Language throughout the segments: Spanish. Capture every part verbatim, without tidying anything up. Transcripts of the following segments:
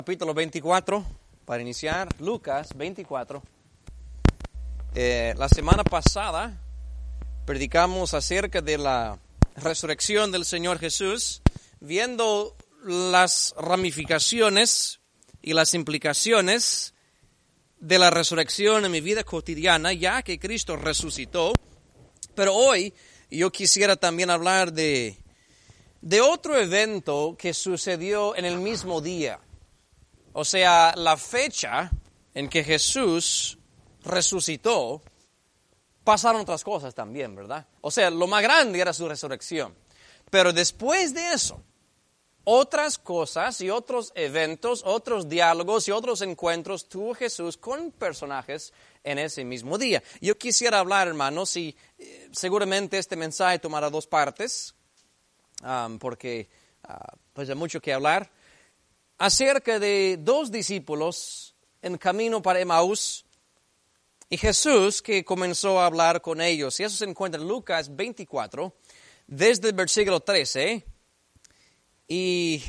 Capítulo veinticuatro, para iniciar, Lucas veinticuatro. Eh, la semana pasada predicamos acerca de la resurrección del Señor Jesús, viendo las ramificaciones y las implicaciones de la resurrección en mi vida cotidiana, ya que Cristo resucitó. Pero hoy yo quisiera también hablar de, de otro evento que sucedió en el mismo día. O sea, la fecha en que Jesús resucitó, pasaron otras cosas también, ¿verdad? O sea, lo más grande era su resurrección. Pero después de eso, otras cosas y otros eventos, otros diálogos y otros encuentros tuvo Jesús con personajes en ese mismo día. Yo quisiera hablar, hermanos, y eh, seguramente este mensaje tomará dos partes, um, porque uh, pues hay mucho que hablar, acerca de dos discípulos en camino para Emaús y Jesús que comenzó a hablar con ellos. Y eso se encuentra en Lucas veinticuatro, desde el versículo trece. Y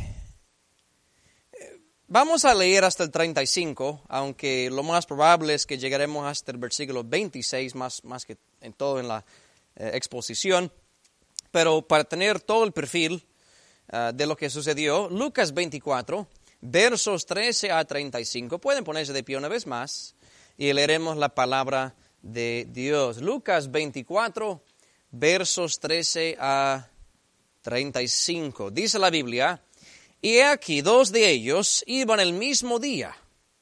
vamos a leer hasta el treinta y cinco, aunque lo más probable es que llegaremos hasta el versículo veintiséis, más, más que en todo en la eh, exposición. Pero para tener todo el perfil uh, de lo que sucedió, Lucas veinticuatro, versos trece a treinta y cinco. Pueden ponerse de pie una vez más y leeremos la palabra de Dios. Lucas veinticuatro, versos trece a treinta y cinco. Dice la Biblia: y he aquí, dos de ellos iban el mismo día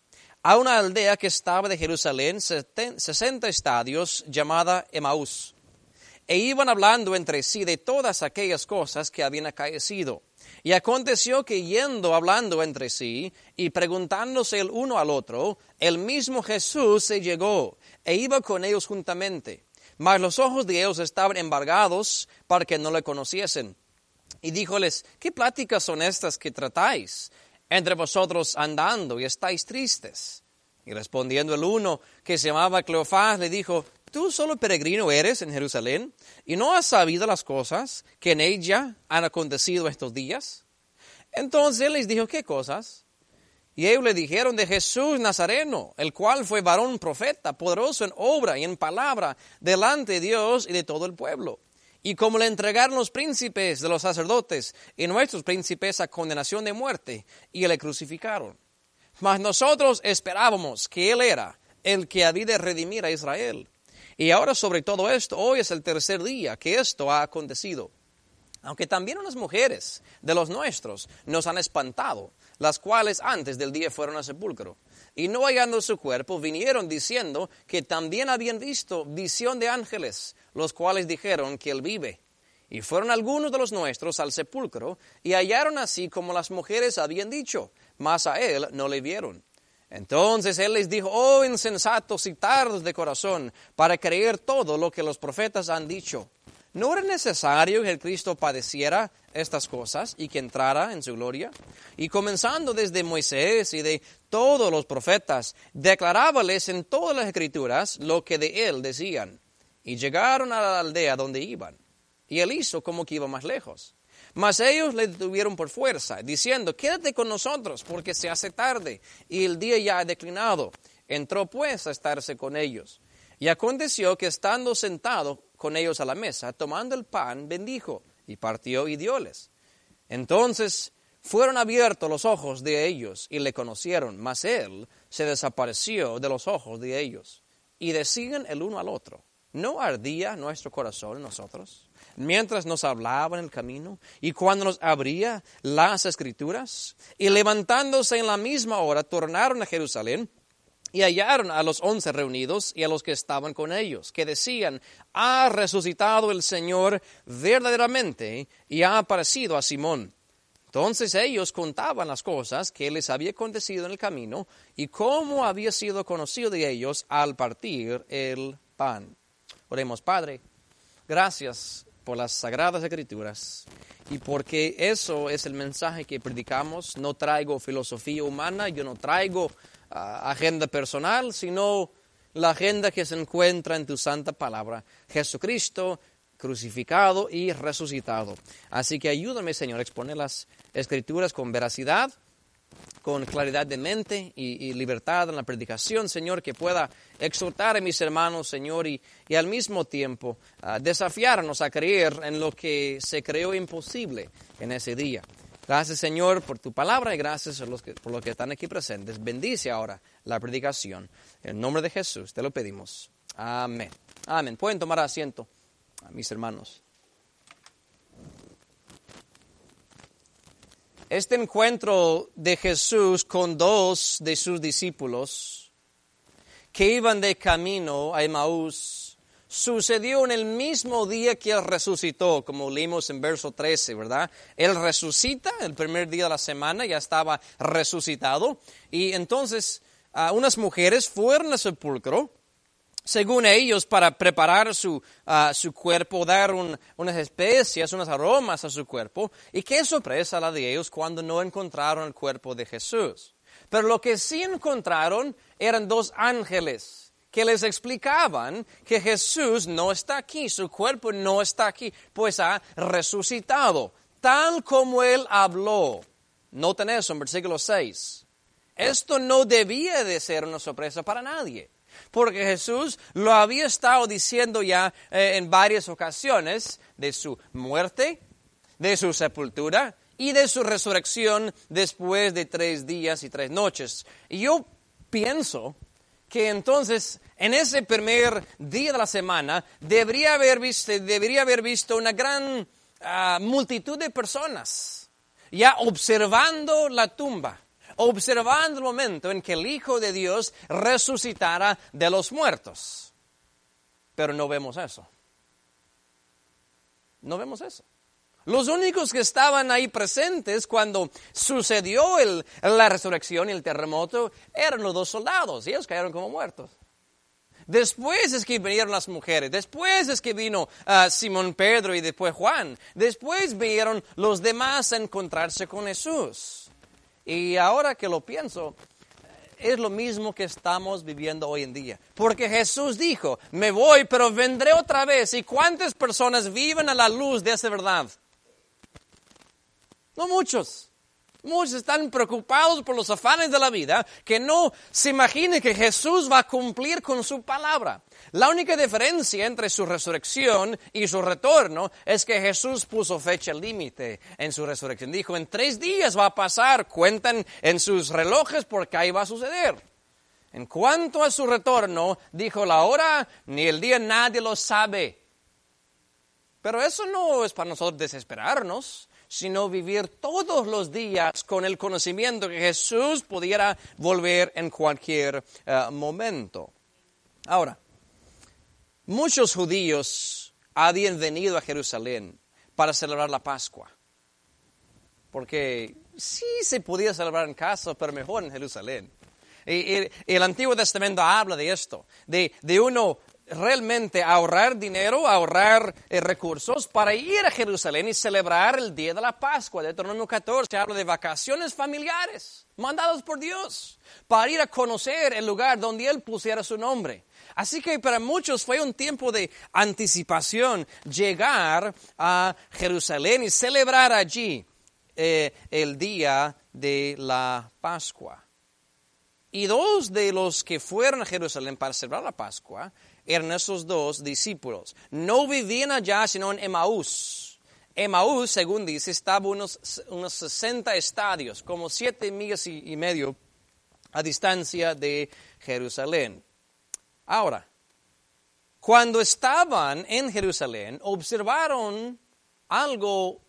a una aldea que estaba de Jerusalén, sesenta estadios, llamada Emaús, e iban hablando entre sí de todas aquellas cosas que habían acaecido. Y aconteció que yendo hablando entre sí y preguntándose el uno al otro, el mismo Jesús se llegó e iba con ellos juntamente. Mas los ojos de ellos estaban embargados para que no le conociesen. Y díjoles: ¿qué pláticas son estas que tratáis entre vosotros andando y estáis tristes? Y respondiendo el uno, que se llamaba Cleofás, le dijo: ¿tú solo peregrino eres en Jerusalén y no has sabido las cosas que en ella han acontecido estos días? Entonces él les dijo: ¿qué cosas? Y ellos le dijeron: de Jesús Nazareno, el cual fue varón profeta, poderoso en obra y en palabra delante de Dios y de todo el pueblo. Y como le entregaron los príncipes de los sacerdotes y nuestros príncipes a condenación de muerte, y le crucificaron. Mas nosotros esperábamos que él era el que había de redimir a Israel. Y ahora sobre todo esto, hoy es el tercer día que esto ha acontecido. Aunque también unas mujeres de los nuestros nos han espantado, las cuales antes del día fueron al sepulcro. Y no hallando su cuerpo, vinieron diciendo que también habían visto visión de ángeles, los cuales dijeron que él vive. Y fueron algunos de los nuestros al sepulcro, y hallaron así como las mujeres habían dicho, mas a él no le vieron. Entonces él les dijo: oh insensatos y tardos de corazón, para creer todo lo que los profetas han dicho. ¿No era necesario que el Cristo padeciera estas cosas y que entrara en su gloria? Y comenzando desde Moisés y de todos los profetas, declarábales en todas las escrituras lo que de él decían. Y llegaron a la aldea donde iban, y él hizo como que iba más lejos. Mas ellos le detuvieron por fuerza, diciendo: quédate con nosotros, porque se hace tarde, y el día ya ha declinado. Entró pues a estarse con ellos. Y aconteció que estando sentado con ellos a la mesa, tomando el pan, bendijo, y partió y dióles. Entonces fueron abiertos los ojos de ellos, y le conocieron, mas él se desapareció de los ojos de ellos. Y decían el uno al otro: ¿no ardía nuestro corazón en nosotros mientras nos hablaba en el camino, y cuando nos abría las escrituras? Y levantándose en la misma hora, tornaron a Jerusalén, y hallaron a los once reunidos y a los que estaban con ellos, que decían: ha resucitado el Señor verdaderamente, y ha aparecido a Simón. Entonces ellos contaban las cosas que les había acontecido en el camino, y cómo había sido conocido de ellos al partir el pan. Oremos. Padre, gracias por las Sagradas Escrituras, y porque eso es el mensaje que predicamos. No traigo filosofía humana, yo no traigo uh, agenda personal, sino la agenda que se encuentra en tu santa palabra: Jesucristo crucificado y resucitado. Así que ayúdame, Señor, a exponer las Escrituras con veracidad con claridad de mente y, y libertad en la predicación, Señor, que pueda exhortar a mis hermanos, Señor, y, y al mismo tiempo uh, desafiarnos a creer en lo que se creó imposible en ese día. Gracias, Señor, por tu palabra y gracias por los que, por los que están aquí presentes. Bendice ahora la predicación. En el nombre de Jesús te lo pedimos. Amén. Amén. Pueden tomar asiento, mis hermanos. Este encuentro de Jesús con dos de sus discípulos que iban de camino a Emaús sucedió en el mismo día que Él resucitó, como leímos en verso trece, ¿verdad? Él resucita el primer día de la semana, ya estaba resucitado, y entonces uh, unas mujeres fueron al sepulcro, según ellos, para preparar su, uh, su cuerpo, dar un, unas especias, unos aromas a su cuerpo. Y qué sorpresa la de ellos cuando no encontraron el cuerpo de Jesús. Pero lo que sí encontraron eran dos ángeles que les explicaban que Jesús no está aquí, su cuerpo no está aquí, pues ha resucitado, tal como Él habló. Noten eso en versículo seis. Esto no debía de ser una sorpresa para nadie. Porque Jesús lo había estado diciendo ya eh, en varias ocasiones de su muerte, de su sepultura y de su resurrección después de tres días y tres noches. Y yo pienso que entonces en ese primer día de la semana debería haber visto, debería haber visto una gran uh, multitud de personas ya observando la tumba, observando el momento en que el Hijo de Dios resucitara de los muertos. Pero no vemos eso. No vemos eso. Los únicos que estaban ahí presentes cuando sucedió el, la resurrección y el terremoto eran los dos soldados, y ellos cayeron como muertos. Después es que vinieron las mujeres, después es que vino uh, Simón Pedro y después Juan, después vinieron los demás a encontrarse con Jesús. Y ahora que lo pienso, es lo mismo que estamos viviendo hoy en día. Porque Jesús dijo, me voy, pero vendré otra vez. ¿Y cuántas personas viven a la luz de esa verdad? No muchos. Muchos están preocupados por los afanes de la vida, que no se imaginen que Jesús va a cumplir con su palabra. La única diferencia entre su resurrección y su retorno es que Jesús puso fecha límite en su resurrección. Dijo, en tres días va a pasar, cuentan en sus relojes porque ahí va a suceder. En cuanto a su retorno, dijo, la hora ni el día nadie lo sabe. Pero eso no es para nosotros desesperarnos, sino vivir todos los días con el conocimiento que Jesús pudiera volver en cualquier uh, momento. Ahora, muchos judíos habían venido a Jerusalén para celebrar la Pascua, porque sí se podía celebrar en casa, pero mejor en Jerusalén. Y, y, el Antiguo Testamento habla de esto, de, de uno realmente ahorrar dinero, ahorrar eh, recursos para ir a Jerusalén y celebrar el día de la Pascua. Deuteronomio catorce habla de vacaciones familiares mandadas por Dios para ir a conocer el lugar donde Él pusiera su nombre. Así que para muchos fue un tiempo de anticipación llegar a Jerusalén y celebrar allí eh, el día de la Pascua. Y dos de los que fueron a Jerusalén para celebrar la Pascua eran esos dos discípulos. No vivían allá, sino en Emaús. Emaús, según dice, estaba unos, unos sesenta estadios, como siete millas y, y medio a distancia de Jerusalén. Ahora, cuando estaban en Jerusalén, observaron algo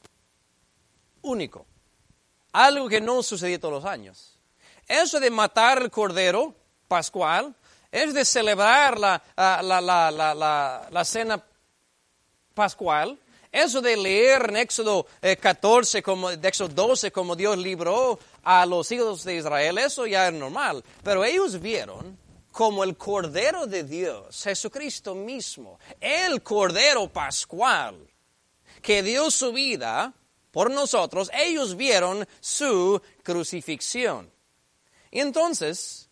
único, algo que no sucedía todos los años. Eso de matar el cordero pascual, es de celebrar la, la, la, la, la, la, la cena pascual, eso de leer en Éxodo catorce, como, de Éxodo doce, como Dios libró a los hijos de Israel, eso ya es normal. Pero ellos vieron como el Cordero de Dios, Jesucristo mismo, el Cordero pascual, que dio su vida por nosotros, ellos vieron su crucifixión. Y entonces,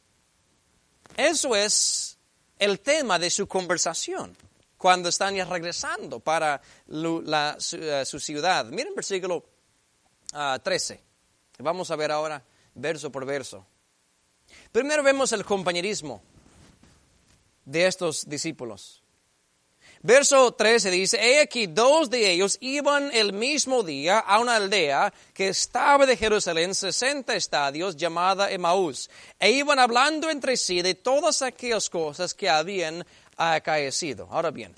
eso es el tema de su conversación cuando están ya regresando para la, su, uh, su ciudad. Miren versículo uh, trece. Vamos a ver ahora verso por verso. Primero vemos el compañerismo de estos discípulos. Verso trece dice, he aquí dos de ellos iban el mismo día a una aldea que estaba de Jerusalén sesenta estadios llamada Emaús, e iban hablando entre sí de todas aquellas cosas que habían acaecido. Ahora bien,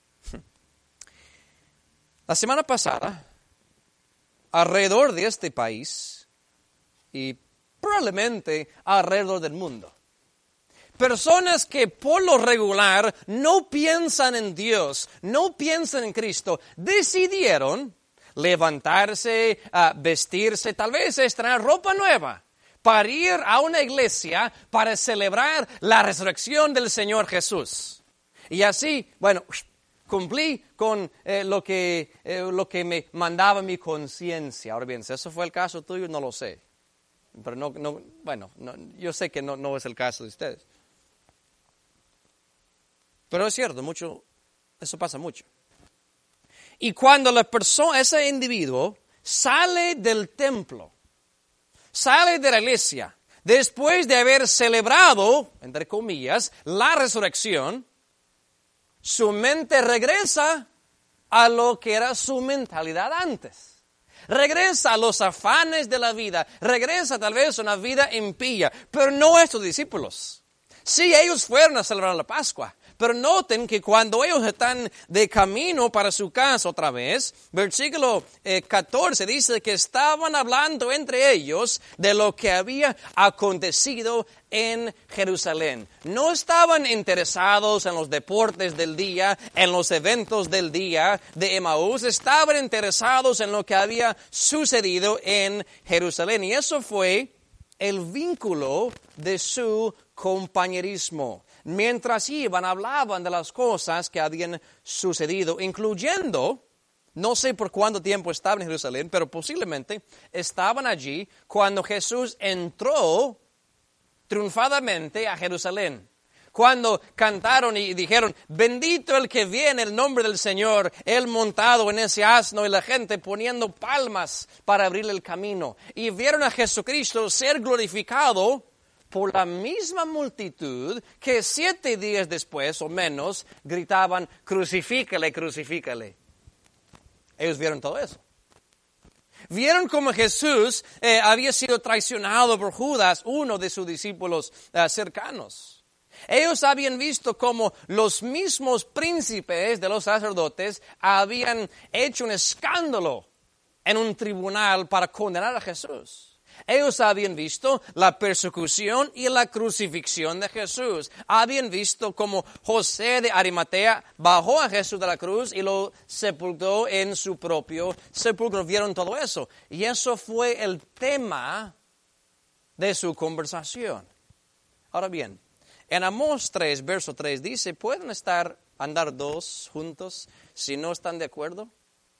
la semana pasada, alrededor de este país y probablemente alrededor del mundo, personas que por lo regular no piensan en Dios, no piensan en Cristo, decidieron levantarse, uh, vestirse, tal vez estrenar ropa nueva para ir a una iglesia para celebrar la resurrección del Señor Jesús. Y así, bueno, cumplí con eh, lo, que, eh, lo que me mandaba mi conciencia. Ahora bien, si eso fue el caso tuyo, no lo sé. Pero no, no bueno, no, yo sé que no, no es el caso de ustedes. Pero es cierto, mucho, eso pasa mucho. Y cuando la persona, ese individuo, sale del templo, sale de la iglesia, después de haber celebrado, entre comillas, la resurrección, su mente regresa a lo que era su mentalidad antes. Regresa a los afanes de la vida, regresa tal vez a una vida impía, pero no estos discípulos. Sí, ellos fueron a celebrar la Pascua. Pero noten que cuando ellos están de camino para su casa otra vez, versículo eh, catorce dice que estaban hablando entre ellos de lo que había acontecido en Jerusalén. No estaban interesados en los deportes del día, en los eventos del día de Emaús, estaban interesados en lo que había sucedido en Jerusalén. Y eso fue el vínculo de su compañerismo. Mientras iban, hablaban de las cosas que habían sucedido, incluyendo, no sé por cuánto tiempo estaban en Jerusalén, pero posiblemente estaban allí cuando Jesús entró triunfadamente a Jerusalén. Cuando cantaron y dijeron, bendito el que viene en el nombre del Señor, él montado en ese asno y la gente poniendo palmas para abrirle el camino. Y vieron a Jesucristo ser glorificado por la misma multitud que siete días después o menos gritaban, crucifícale, crucifícale. Ellos vieron todo eso. Vieron cómo Jesús eh, había sido traicionado por Judas, uno de sus discípulos eh, cercanos. Ellos habían visto cómo los mismos príncipes de los sacerdotes habían hecho un escándalo en un tribunal para condenar a Jesús. Ellos habían visto la persecución y la crucifixión de Jesús. Habían visto cómo José de Arimatea bajó a Jesús de la cruz y lo sepultó en su propio sepulcro. Vieron todo eso. Y eso fue el tema de su conversación. Ahora bien, en Amós tres, verso tres, dice, ¿pueden estar, andar dos juntos si no están de acuerdo?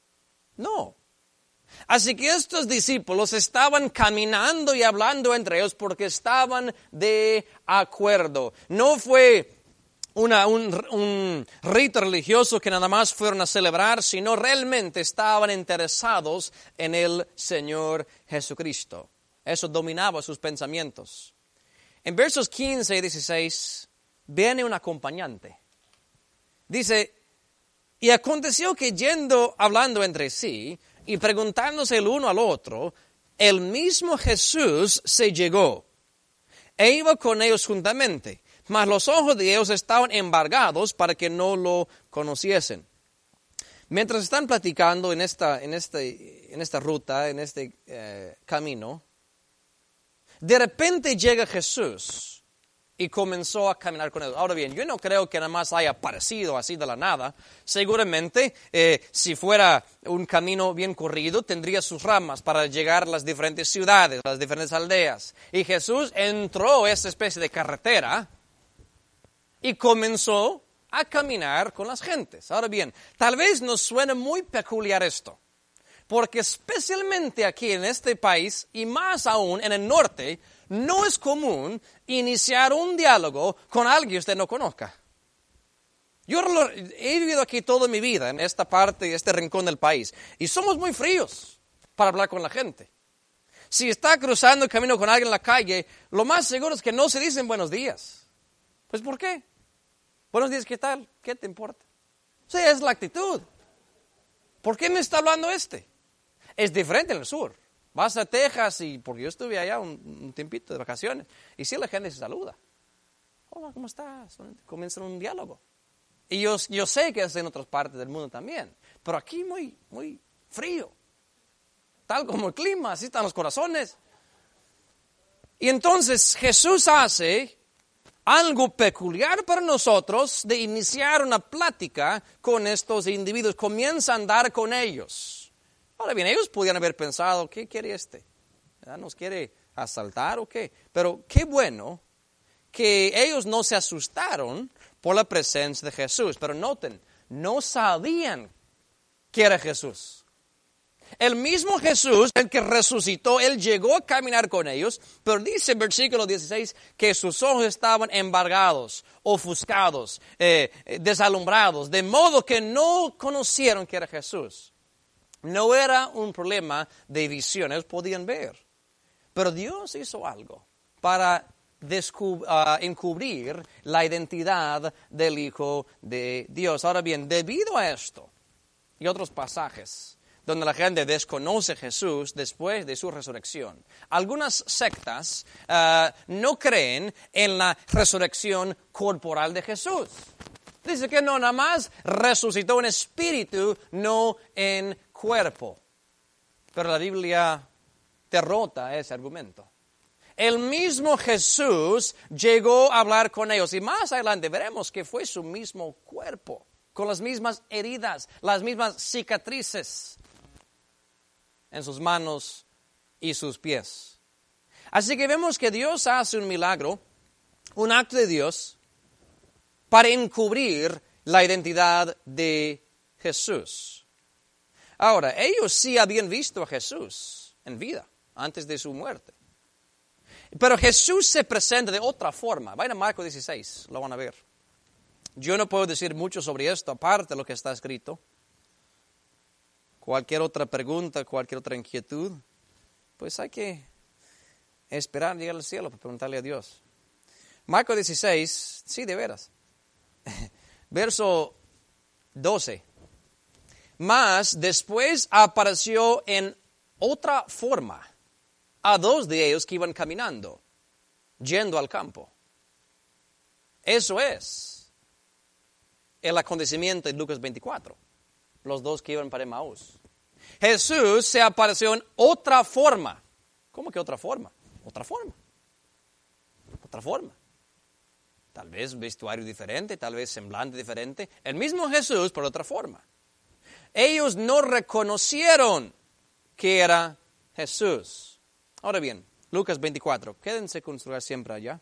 No. Así que estos discípulos estaban caminando y hablando entre ellos porque estaban de acuerdo. No fue una, un, un rito religioso que nada más fueron a celebrar, sino realmente estaban interesados en el Señor Jesucristo. Eso dominaba sus pensamientos. En versos quince y dieciséis viene un acompañante. Dice, y aconteció que yendo hablando entre sí, y preguntándose el uno al otro, el mismo Jesús se llegó e iba con ellos juntamente, mas los ojos de ellos estaban embargados para que no lo conociesen. Mientras están platicando en esta, en este, en esta ruta, en este eh, camino, de repente llega Jesús y comenzó a caminar con ellos. Ahora bien, yo no creo que nada más haya aparecido así de la nada. Seguramente, eh, si fuera un camino bien corrido, tendría sus ramas para llegar a las diferentes ciudades, las diferentes aldeas. Y Jesús entró a esa especie de carretera y comenzó a caminar con las gentes. Ahora bien, tal vez nos suene muy peculiar esto, porque especialmente aquí en este país, y más aún en el norte, no es común iniciar un diálogo con alguien que usted no conozca. Yo lo, he vivido aquí toda mi vida, en esta parte, este rincón del país, y somos muy fríos para hablar con la gente. Si está cruzando el camino con alguien en la calle, lo más seguro es que no se dicen buenos días. Pues ¿por qué? Buenos días, ¿qué tal? ¿Qué te importa? O sea, es la actitud. ¿Por qué me está hablando este? Es diferente en el sur. Vas a Texas y, porque yo estuve allá un, un tiempito de vacaciones, y sí la gente se saluda. Hola, ¿cómo estás? Comienzan un diálogo. Y yo, yo sé que es en otras partes del mundo también, pero aquí muy, muy frío. Tal como el clima, así están los corazones. Y entonces Jesús hace algo peculiar para nosotros de iniciar una plática con estos individuos. Comienza a andar con ellos. Ahora bien, ellos podrían haber pensado, ¿qué quiere este? ¿Nos quiere asaltar o qué? Pero qué bueno que ellos no se asustaron por la presencia de Jesús. Pero noten, no sabían que era Jesús. El mismo Jesús, el que resucitó, Él llegó a caminar con ellos, pero dice en versículo dieciséis que sus ojos estaban embargados, ofuscados, eh, desalumbrados, de modo que no conocieron que era Jesús. No era un problema de visión, ellos podían ver. Pero Dios hizo algo para descub- uh, encubrir la identidad del Hijo de Dios. Ahora bien, debido a esto y otros pasajes donde la gente desconoce a Jesús después de su resurrección, algunas sectas uh, no creen en la resurrección corporal de Jesús. Dice que no, nada más resucitó en espíritu, no en cuerpo. Pero la Biblia derrota ese argumento. El mismo Jesús llegó a hablar con ellos y más adelante veremos que fue su mismo cuerpo, con las mismas heridas, las mismas cicatrices en sus manos y sus pies. Así que vemos que Dios hace un milagro, un acto de Dios, para encubrir la identidad de Jesús. Ahora, ellos sí habían visto a Jesús en vida, antes de su muerte. Pero Jesús se presenta de otra forma. Vayan a Marcos dieciséis, lo van a ver. Yo no puedo decir mucho sobre esto, aparte de lo que está escrito. Cualquier otra pregunta, cualquier otra inquietud, pues hay que esperar llegar al cielo para preguntarle a Dios. Marcos dieciséis, sí, de veras. Verso doce. Mas después apareció en otra forma a dos de ellos que iban caminando, yendo al campo. Eso es el acontecimiento de Lucas veinticuatro. Los dos que iban para Emaús. Jesús se apareció en otra forma. ¿Cómo que otra forma? Otra forma. Otra forma. Tal vez vestuario diferente, tal vez semblante diferente. El mismo Jesús, pero otra forma. Ellos no reconocieron que era Jesús. Ahora bien, Lucas veinticuatro. Quédense con su lugar siempre allá.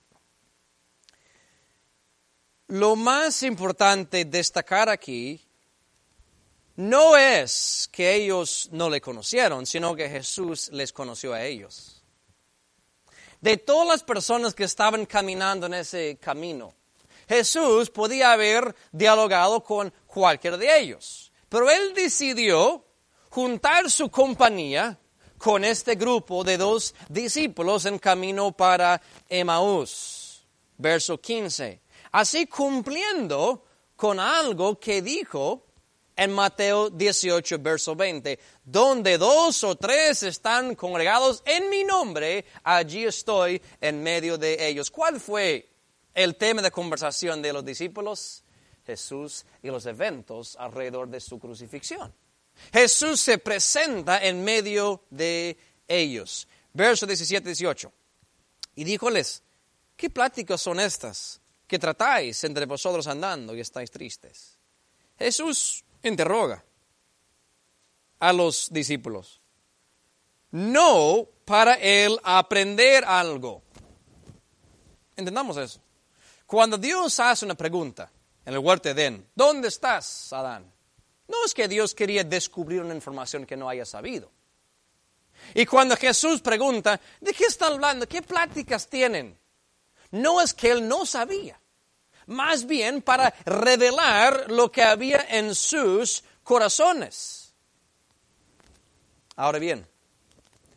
Lo más importante destacar aquí no es que ellos no le conocieron, sino que Jesús les conoció a ellos. De todas las personas que estaban caminando en ese camino, Jesús podía haber dialogado con cualquiera de ellos. Pero Él decidió juntar su compañía con este grupo de dos discípulos en camino para Emaús. Verso quince. Así cumpliendo con algo que dijo en Mateo dieciocho, verso veinte, donde dos o tres están congregados en mi nombre, allí estoy en medio de ellos. ¿Cuál fue el tema de conversación de los discípulos? Jesús y los eventos alrededor de su crucifixión. Jesús se presenta en medio de ellos. Verso diecisiete y dieciocho. Y díjoles, ¿qué pláticas son estas que tratáis entre vosotros andando y estáis tristes? Jesús interroga a los discípulos. No para él aprender algo. Entendamos eso. Cuando Dios hace una pregunta en el huerto de Edén, ¿dónde estás, Adán? No es que Dios quería descubrir una información que no haya sabido. Y cuando Jesús pregunta, ¿de qué están hablando? ¿Qué pláticas tienen? No es que él no sabía. Más bien para revelar lo que había en sus corazones. Ahora bien,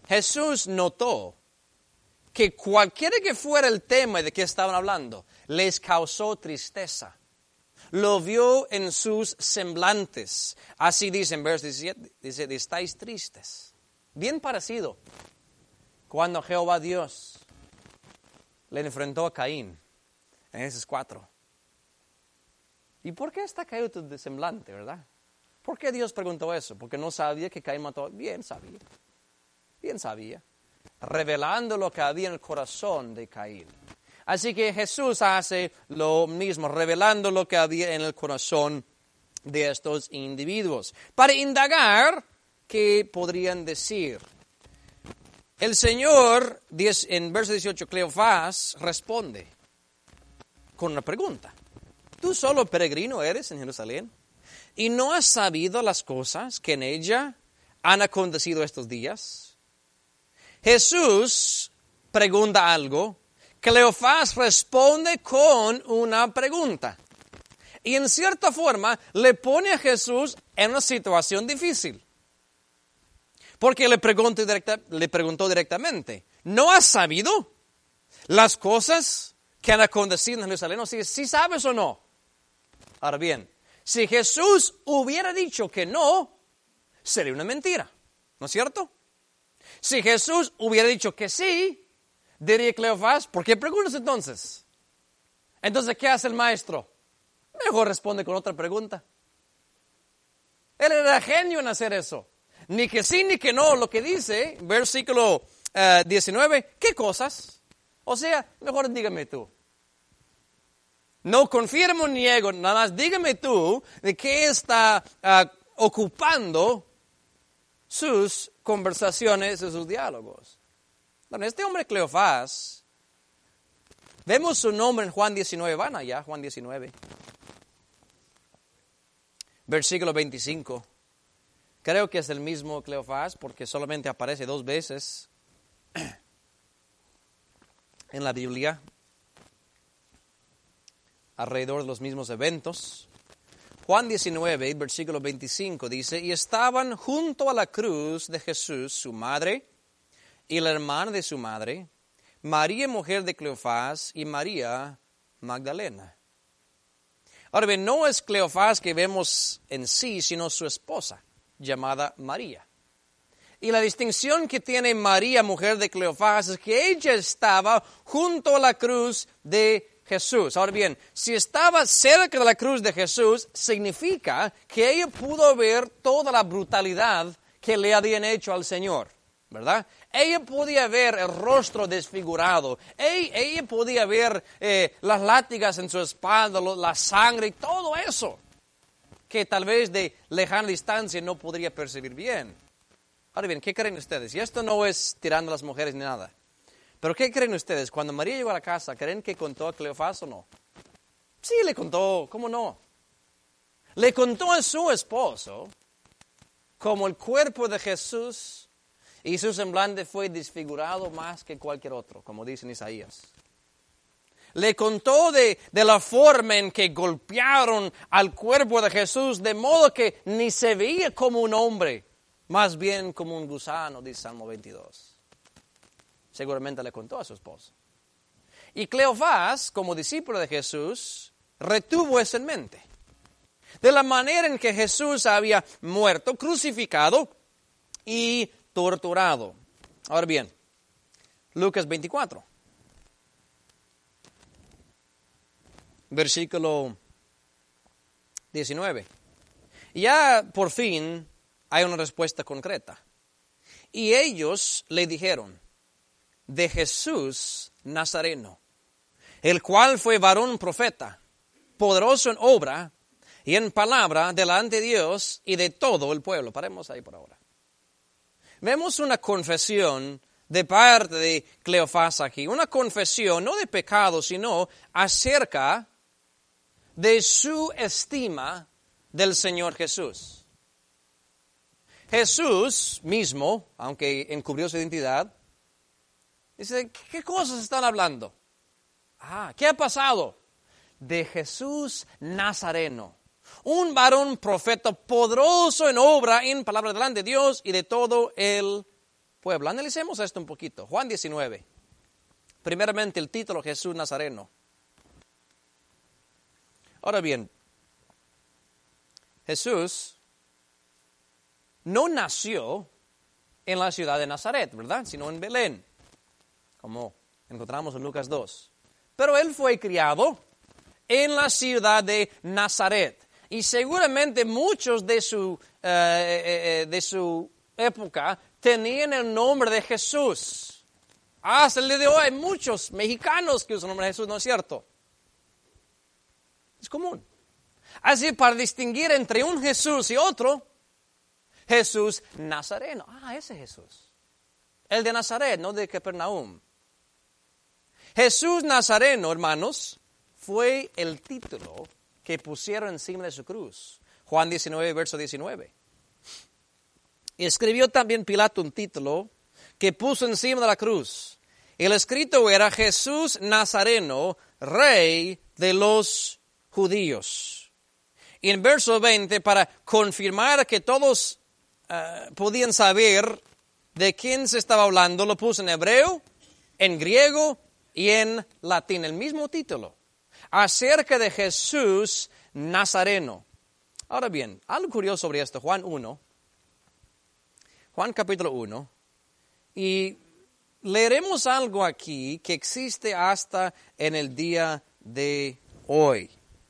Jesús notó que cualquiera que fuera el tema de que estaban hablando, les causó tristeza. Lo vio en sus semblantes. Así dice en verso diecisiete, dice, estáis tristes. Bien parecido. Cuando Jehová Dios le enfrentó a Caín, en esos cuatro. ¿Y por qué está caído tu semblante, verdad? ¿Por qué Dios preguntó eso? Porque no sabía que Caín mató. Bien sabía. Bien sabía. Revelando lo que había en el corazón de Caín. Así que Jesús hace lo mismo, revelando lo que había en el corazón de estos individuos. Para indagar, ¿qué podrían decir? El Señor, en verso dieciocho, Cleofás responde con una pregunta. ¿Tú solo peregrino eres en Jerusalén? ¿Y no has sabido las cosas que en ella han acontecido estos días? Jesús pregunta algo. Cleofás responde con una pregunta. Y en cierta forma le pone a Jesús en una situación difícil. Porque le preguntó, directa, le preguntó directamente, ¿no has sabido las cosas que han acontecido en Jerusalén? O sea, ¿sí sabes o no? Ahora bien, si Jesús hubiera dicho que no, sería una mentira, ¿no es cierto? Si Jesús hubiera dicho que sí, diría Cleofás, ¿por qué preguntas entonces? Entonces, ¿qué hace el maestro? Mejor responde con otra pregunta. Él era genio en hacer eso. Ni que sí ni que no, lo que dice, versículo uh, diecinueve, ¿qué cosas? O sea, mejor dígame tú. No confirmo ni niego, nada más dígame tú de qué está uh, ocupando sus conversaciones y sus diálogos. Bueno, este hombre Cleofás, vemos su nombre en Juan diecinueve, van allá, Juan diecinueve, versículo veinticinco. Creo que es el mismo Cleofás porque solamente aparece dos veces en la Biblia, alrededor de los mismos eventos. Juan diecinueve, versículo veinticinco dice, y estaban junto a la cruz de Jesús su madre y la hermana de su madre, María, mujer de Cleofás, y María Magdalena. Ahora bien, no es Cleofás que vemos en sí, sino su esposa, llamada María. Y la distinción que tiene María, mujer de Cleofás, es que ella estaba junto a la cruz de Jesús. Ahora bien, si estaba cerca de la cruz de Jesús, significa que ella pudo ver toda la brutalidad que le habían hecho al Señor, ¿verdad? Ella podía ver el rostro desfigurado. Ella, ella podía ver eh, las látigas en su espalda, la sangre y todo eso, que tal vez de lejana distancia no podría percibir bien. Ahora bien, ¿qué creen ustedes? Y esto no es tirando a las mujeres ni nada. Pero ¿qué creen ustedes? Cuando María llegó a la casa, ¿creen que contó a Cleofás o no? Sí, le contó, ¿cómo no? Le contó a su esposo como el cuerpo de Jesús y su semblante fue desfigurado más que cualquier otro, como dice en Isaías. Le contó de, de la forma en que golpearon al cuerpo de Jesús, de modo que ni se veía como un hombre, más bien como un gusano, dice Salmo veintidós. Seguramente le contó a su esposo. Y Cleofás, como discípulo de Jesús, retuvo eso en mente. De la manera en que Jesús había muerto, crucificado y torturado. Ahora bien, Lucas veinticuatro. Versículo diecinueve. Ya por fin hay una respuesta concreta. Y ellos le dijeron, de Jesús Nazareno, el cual fue varón profeta, poderoso en obra y en palabra delante de Dios y de todo el pueblo. Paremos ahí por ahora. Vemos una confesión de parte de Cleofás aquí, una confesión no de pecado, sino acerca de su estima del Señor Jesús. Jesús mismo, aunque encubrió su identidad, dice, ¿qué cosas están hablando? Ah, ¿qué ha pasado? De Jesús Nazareno, un varón profeta poderoso en obra, en palabra delante de Dios y de todo el pueblo. Analicemos esto un poquito. Juan diecinueve. Primeramente el título, Jesús Nazareno. Ahora bien, Jesús no nació en la ciudad de Nazaret, ¿verdad? Sino en Belén, como encontramos en Lucas dos. Pero él fue criado en la ciudad de Nazaret. Y seguramente muchos de su, eh, eh, de su época tenían el nombre de Jesús. Hasta el día de hoy hay muchos mexicanos que usan el nombre de Jesús, ¿no es cierto? Es común. Así, para distinguir entre un Jesús y otro, Jesús Nazareno. Ah, ese Jesús. El de Nazaret, no de Capernaum. Jesús Nazareno, hermanos, fue el título que pusieron encima de su cruz. Juan diecinueve, verso diecinueve. Y escribió también Pilato un título que puso encima de la cruz. El escrito era Jesús Nazareno, Rey de los judíos. Y en verso veinte, para confirmar que todos uh, podían saber de quién se estaba hablando, lo puso en hebreo, en griego y en latín. El mismo título, acerca de Jesús Nazareno. Ahora bien, algo curioso sobre esto, Juan uno, Juan capítulo uno, y leeremos algo aquí que existe hasta en el día de hoy.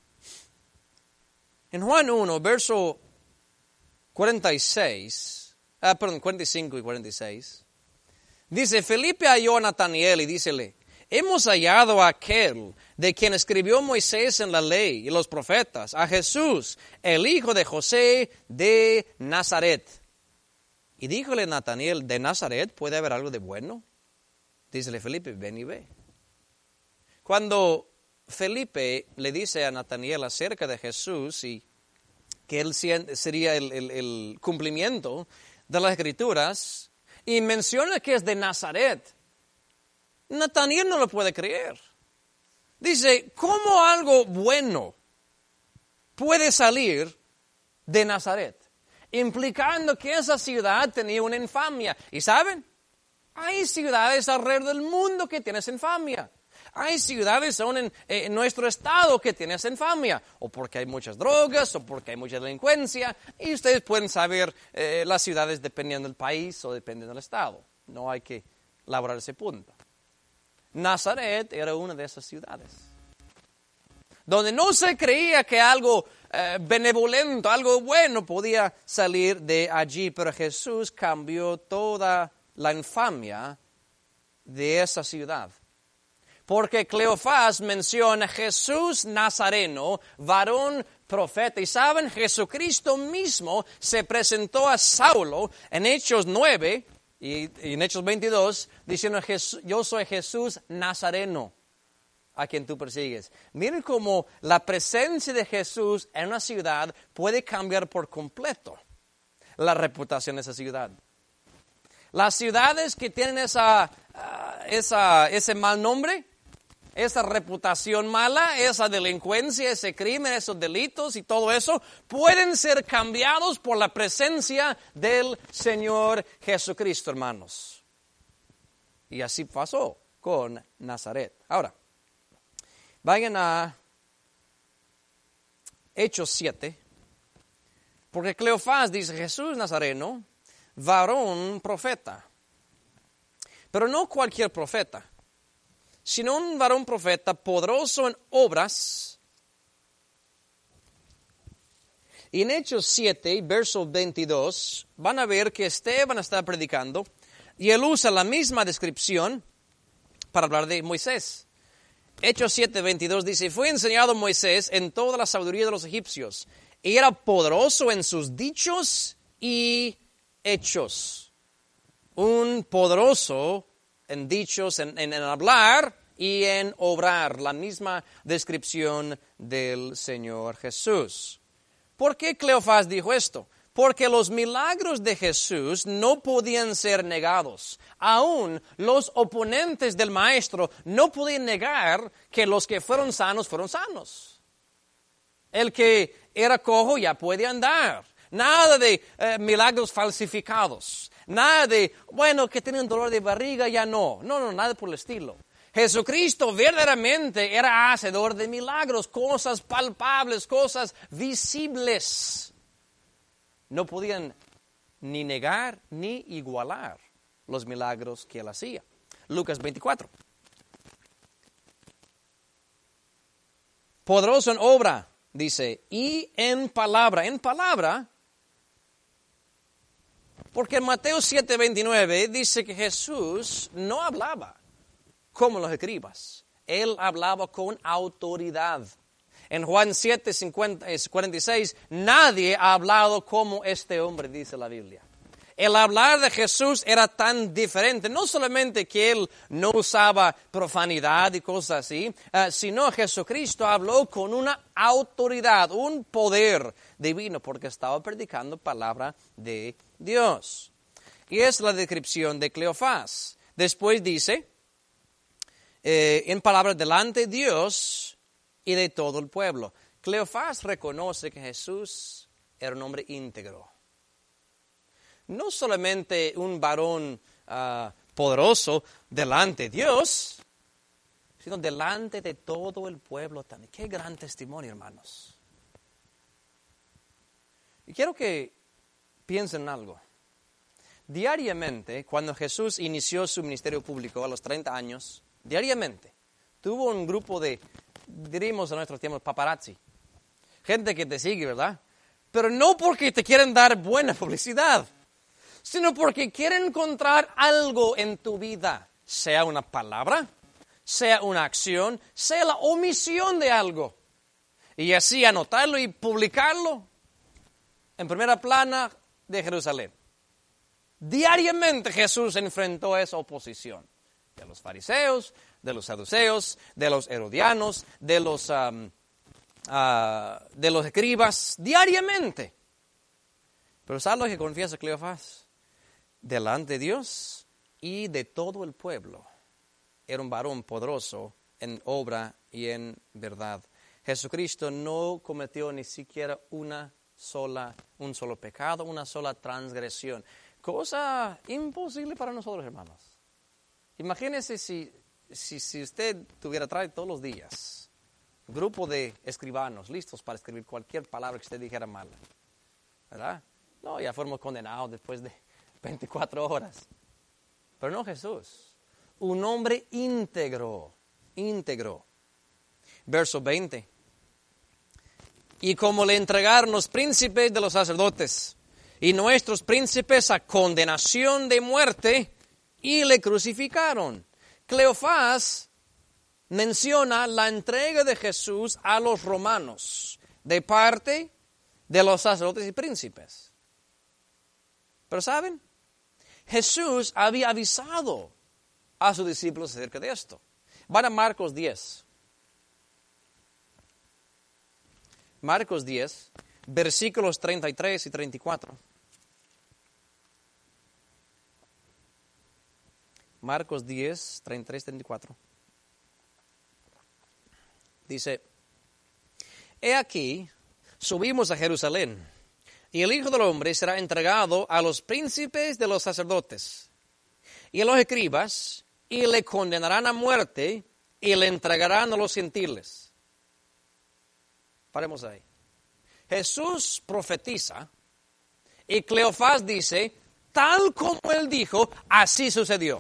En Juan uno, verso cuarenta y seis, ah, perdón, cuarenta y cinco y cuarenta y seis, dice, Felipe halló a Natanael y dícele, hemos hallado a aquel de quien escribió Moisés en la ley y los profetas, a Jesús, el hijo de José de Nazaret. Y díjole Natanael, ¿de Nazaret puede haber algo de bueno? Dícele Felipe, ven y ve. Cuando Felipe le dice a Natanael acerca de Jesús y que él sería el, el, el cumplimiento de las Escrituras, y menciona que es de Nazaret, Natanael no lo puede creer. Dice, ¿cómo algo bueno puede salir de Nazaret? Implicando que esa ciudad tenía una infamia. ¿Y saben? Hay ciudades alrededor del mundo que tienen esa infamia. Hay ciudades aún en, en nuestro estado que tienen esa infamia. O porque hay muchas drogas, o porque hay mucha delincuencia. Y ustedes pueden saber eh, las ciudades dependiendo del país o dependiendo del estado. No hay que elaborar ese punto. Nazaret era una de esas ciudades, donde no se creía que algo eh, benevolente, algo bueno podía salir de allí, pero Jesús cambió toda la infamia de esa ciudad. Porque Cleofás menciona Jesús Nazareno, varón profeta. Y saben, Jesucristo mismo se presentó a Saulo en Hechos nueve y, y en Hechos veintidós, diciendo, yo soy Jesús Nazareno, a quien tú persigues. Miren cómo la presencia de Jesús en una ciudad puede cambiar por completo la reputación de esa ciudad. Las ciudades que tienen esa, uh, esa, ese mal nombre, esa reputación mala, esa delincuencia, ese crimen, esos delitos y todo eso, pueden ser cambiados por la presencia del Señor Jesucristo, hermanos. Y así pasó con Nazaret. Ahora, vayan a Hechos siete, porque Cleofás dice, Jesús Nazareno, varón profeta. Pero no cualquier profeta, sino un varón profeta poderoso en obras. Y en Hechos siete, verso veintidós, van a ver que Esteban está predicando y él usa la misma descripción para hablar de Moisés. Hechos siete, veintidós dice, fue enseñado Moisés en toda la sabiduría de los egipcios, y era poderoso en sus dichos y hechos. Un poderoso en dichos, en, en, en hablar y en obrar. La misma descripción del Señor Jesús. ¿Por qué Cleofás dijo esto? Porque los milagros de Jesús no podían ser negados. Aún los oponentes del Maestro no podían negar que los que fueron sanos fueron sanos. El que era cojo ya puede andar. Nada de eh, milagros falsificados. Nada de, bueno, que tiene un dolor de barriga, ya no. No, no, nada por el estilo. Jesucristo verdaderamente era hacedor de milagros, cosas palpables, cosas visibles. No podían ni negar ni igualar los milagros que él hacía. Lucas veinticuatro. Poderoso en obra, dice, y en palabra. En palabra, porque en Mateo siete veintinueve dice que Jesús no hablaba como los escribas. Él hablaba con autoridad. En Juan siete cuarenta y seis, nadie ha hablado como este hombre, dice la Biblia. El hablar de Jesús era tan diferente, no solamente que él no usaba profanidad y cosas así, uh, sino Jesucristo habló con una autoridad, un poder divino, porque estaba predicando palabra de Dios. Y es la descripción de Cleofás. Después dice, eh, en palabras delante de Dios y de todo el pueblo. Cleofás reconoce que Jesús era un hombre íntegro. No solamente un varón uh, poderoso delante de Dios, sino delante de todo el pueblo también. Qué gran testimonio, hermanos. Y quiero que piensen en algo. Diariamente, cuando Jesús inició su ministerio público a los treinta años, diariamente, tuvo un grupo de, diríamos en nuestros tiempos, paparazzi. Gente que te sigue, ¿verdad? Pero no porque te quieren dar buena publicidad, sino porque quieren encontrar algo en tu vida, sea una palabra, sea una acción, sea la omisión de algo. Y así anotarlo y publicarlo en primera plana de Jerusalén. Diariamente Jesús enfrentó esa oposición de los fariseos, de los saduceos, de los herodianos, de los, um, uh, de los escribas, diariamente. Pero ¿sabes lo que confiesa Cleofás? Delante de Dios y de todo el pueblo. Era un varón poderoso en obra y en verdad. Jesucristo no cometió ni siquiera una sola, un solo pecado, una sola transgresión. Cosa imposible para nosotros, hermanos. Imagínense si, si, si usted tuviera trae todos los días un grupo de escribanos listos para escribir cualquier palabra que usted dijera mal. ¿Verdad? No, ya fuimos condenados después de veinticuatro horas. Pero no Jesús. Un hombre íntegro. Íntegro. Verso veinte. Y como le entregaron los príncipes de los sacerdotes y nuestros príncipes a condenación de muerte y le crucificaron. Cleofás menciona la entrega de Jesús a los romanos de parte de los sacerdotes y príncipes. Pero ¿saben? Jesús había avisado a sus discípulos acerca de esto. Van a Marcos diez. Marcos diez, versículos treinta y tres y treinta y cuatro. Marcos diez, treinta y tres y treinta y cuatro. Dice, he aquí, subimos a Jerusalén, y el Hijo del Hombre será entregado a los príncipes de los sacerdotes y a los escribas, y le condenarán a muerte, y le entregarán a los gentiles. Paremos ahí. Jesús profetiza, y Cleofás dice, tal como él dijo, así sucedió.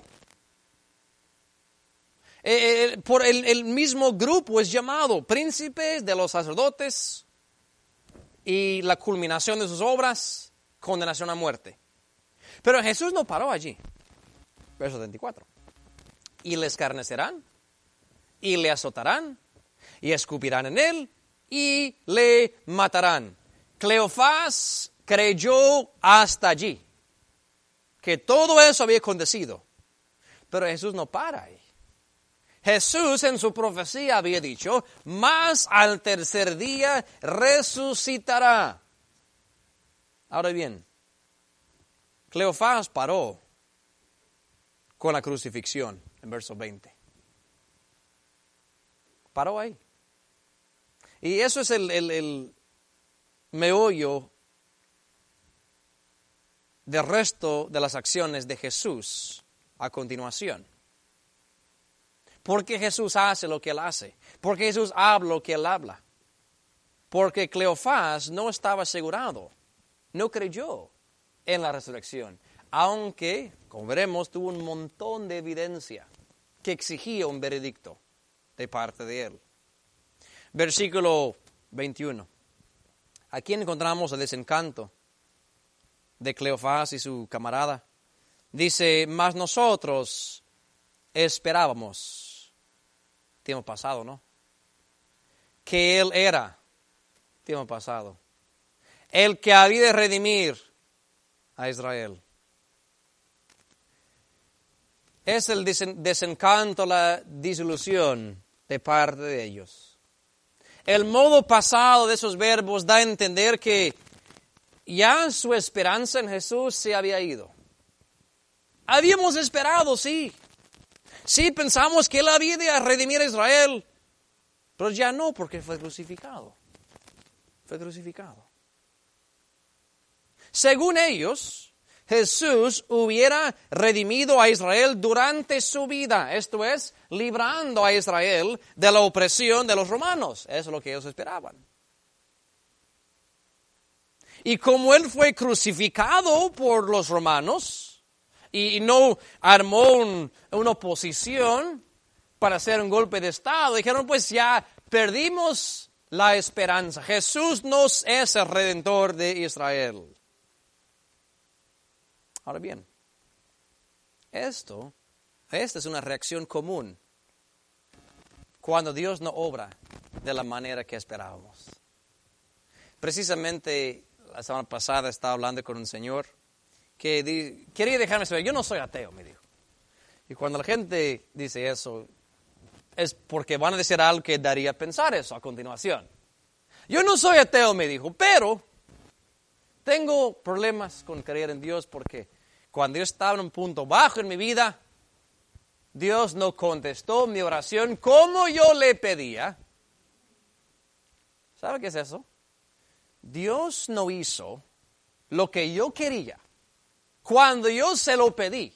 Eh, por el, el mismo grupo es llamado príncipes de los sacerdotes, y la culminación de sus obras, condenación a muerte. Pero Jesús no paró allí. Verso treinta y cuatro. Y le escarnecerán, y le azotarán, y escupirán en él, y le matarán. Cleofás creyó hasta allí que todo eso había acontecido. Pero Jesús no para ahí. Jesús en su profecía había dicho, mas al tercer día resucitará. Ahora bien, Cleofás paró con la crucifixión en verso veinte. Paró ahí. Y eso es el, el, el meollo del resto de las acciones de Jesús a continuación. ¿Por qué Jesús hace lo que Él hace? ¿Por qué Jesús habla lo que Él habla? Porque Cleofás no estaba asegurado, no creyó en la resurrección, aunque, como veremos, tuvo un montón de evidencia que exigía un veredicto de parte de él. Versículo veintiuno. Aquí encontramos el desencanto de Cleofás y su camarada. Dice, mas nosotros esperábamos, tiempo pasado, ¿no? Que él era, tiempo pasado, el que había de redimir a Israel. Es el desencanto, la desilusión de parte de ellos. El modo pasado de esos verbos da a entender que ya su esperanza en Jesús se había ido. Habíamos esperado, sí. Sí, pensamos que Él había de redimir a Israel, pero ya no, porque fue crucificado. Fue crucificado. Según ellos, Jesús hubiera redimido a Israel durante su vida, esto es, librando a Israel de la opresión de los romanos. Eso es lo que ellos esperaban. Y como Él fue crucificado por los romanos y no armó un, una oposición para hacer un golpe de Estado, dijeron, pues ya perdimos la esperanza. Jesús no es el Redentor de Israel. Ahora bien, esto, esta es una reacción común cuando Dios no obra de la manera que esperábamos. Precisamente la semana pasada estaba hablando con un señor que di, quería dejarme saber, yo no soy ateo, me dijo. Y cuando la gente dice eso, es porque van a decir algo que daría a pensar eso a continuación. Yo no soy ateo, me dijo, pero tengo problemas con creer en Dios porque cuando yo estaba en un punto bajo en mi vida, Dios no contestó mi oración como yo le pedía. ¿Sabe qué es eso? Dios no hizo lo que yo quería cuando yo se lo pedí.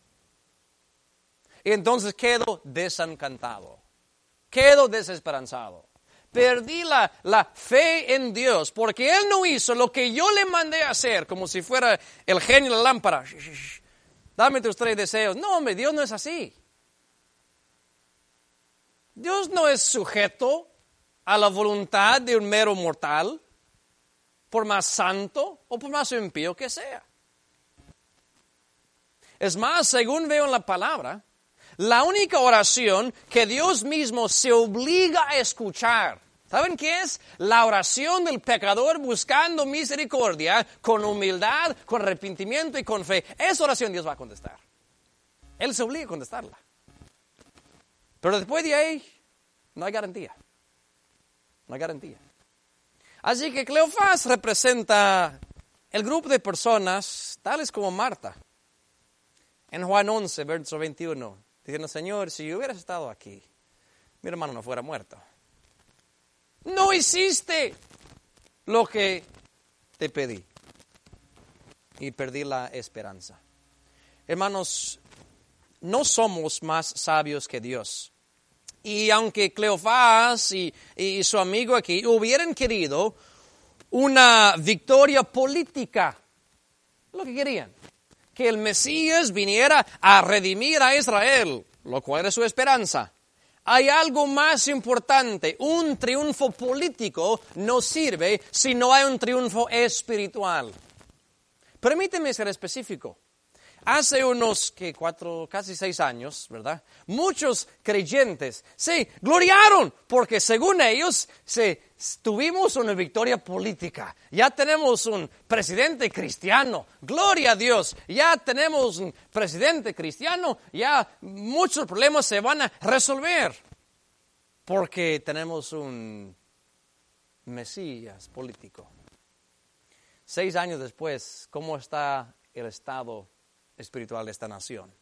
Y entonces quedo desencantado, quedo desesperanzado. Perdí la, la fe en Dios porque Él no hizo lo que yo le mandé a hacer, como si fuera el genio de la lámpara. Dame tus tres deseos. No, hombre, Dios no es así. Dios no es sujeto a la voluntad de un mero mortal, por más santo o por más impío que sea. Es más, según veo en la palabra, la única oración que Dios mismo se obliga a escuchar, ¿saben qué es? La oración del pecador buscando misericordia con humildad, con arrepentimiento y con fe. Esa oración Dios va a contestar. Él se obliga a contestarla. Pero después de ahí, no hay garantía. No hay garantía. Así que Cleofás representa el grupo de personas tales como Marta. En Juan once, verso veintiuno, diciendo, Señor, si hubieras estado aquí, mi hermano no fuera muerto. No hiciste lo que te pedí. Y perdí la esperanza. Hermanos, no somos más sabios que Dios. Y aunque Cleofás y, y su amigo aquí hubieran querido una victoria política, lo que querían, que el Mesías viniera a redimir a Israel, lo cual era su esperanza. Hay algo más importante. Un triunfo político no sirve si no hay un triunfo espiritual. Permíteme ser específico. Hace unos, que cuatro, casi seis años, ¿verdad? Muchos creyentes se gloriaron porque según ellos se, tuvimos una victoria política. Ya tenemos un presidente cristiano. Gloria a Dios. Ya tenemos un presidente cristiano. Ya muchos problemas se van a resolver porque tenemos un Mesías político. Seis años después, ¿cómo está el estado espiritual de esta nación?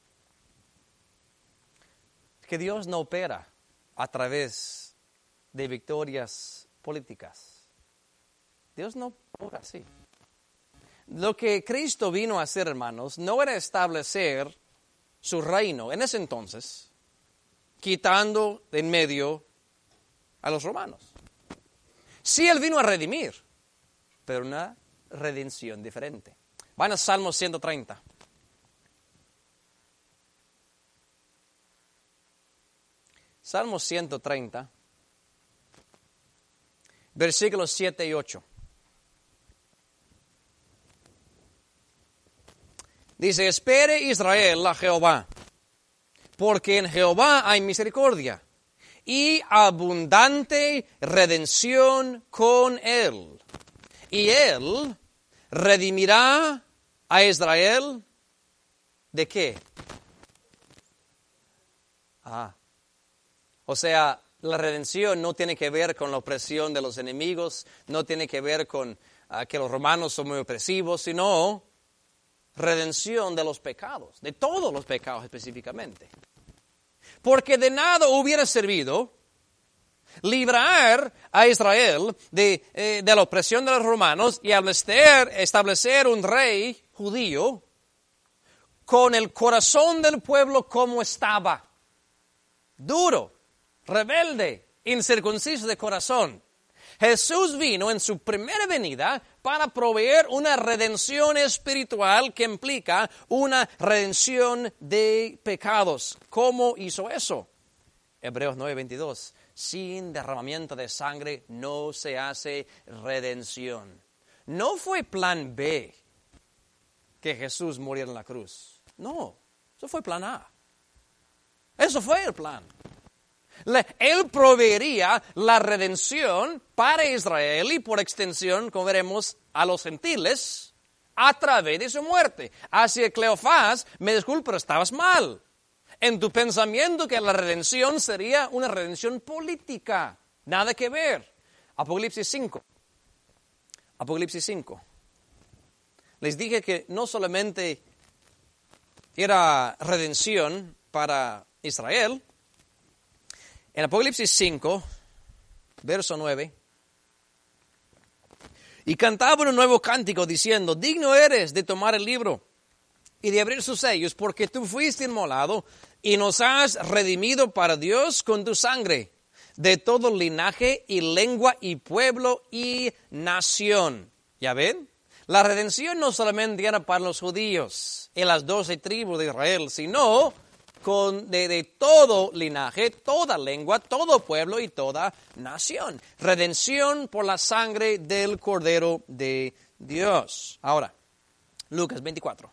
Que Dios no opera a través de victorias políticas. Dios no obra así. lo que Cristo vino a hacer, hermanos, no era establecer su reino en ese entonces, quitando de en medio a los romanos. Sí, Él vino a redimir, pero una redención diferente. Van a Salmo ciento treinta. Salmo ciento treinta, versículos siete y ocho. Dice, espere Israel a Jehová, porque en Jehová hay misericordia y abundante redención con él. Y él redimirá a Israel, ¿de qué? Ah, o sea, la redención no tiene que ver con la opresión de los enemigos, no tiene que ver con uh, que los romanos son muy opresivos, sino redención de los pecados, de todos los pecados específicamente. Porque de nada hubiera servido librar a Israel de, eh, de la opresión de los romanos y establecer, establecer un rey judío con el corazón del pueblo como estaba, duro, rebelde, incircunciso de corazón. Jesús vino en su primera venida para proveer una redención espiritual que implica una redención de pecados. ¿Cómo hizo eso? Hebreos nueve veintidós. Sin derramamiento de sangre no se hace redención. No fue plan B que Jesús muriera en la cruz. No, eso fue plan A. Eso fue el plan. Él proveería la redención para Israel y por extensión, como veremos, a los gentiles a través de su muerte. Así que Cleofás, me disculpo, pero estabas mal en tu pensamiento que la redención sería una redención política. Nada que ver. Apocalipsis cinco. Apocalipsis cinco. Les dije que no solamente era redención para Israel. En Apocalipsis cinco, verso nueve, y cantaba un nuevo cántico diciendo, digno eres de tomar el libro y de abrir sus sellos, porque tú fuiste inmolado y nos has redimido para Dios con tu sangre, de todo linaje y lengua y pueblo y nación. ¿Ya ven? La redención no solamente era para los judíos en las doce tribus de Israel, sino Con, de, de todo linaje, toda lengua, todo pueblo y toda nación. Redención por la sangre del Cordero de Dios. Ahora, Lucas veinticuatro.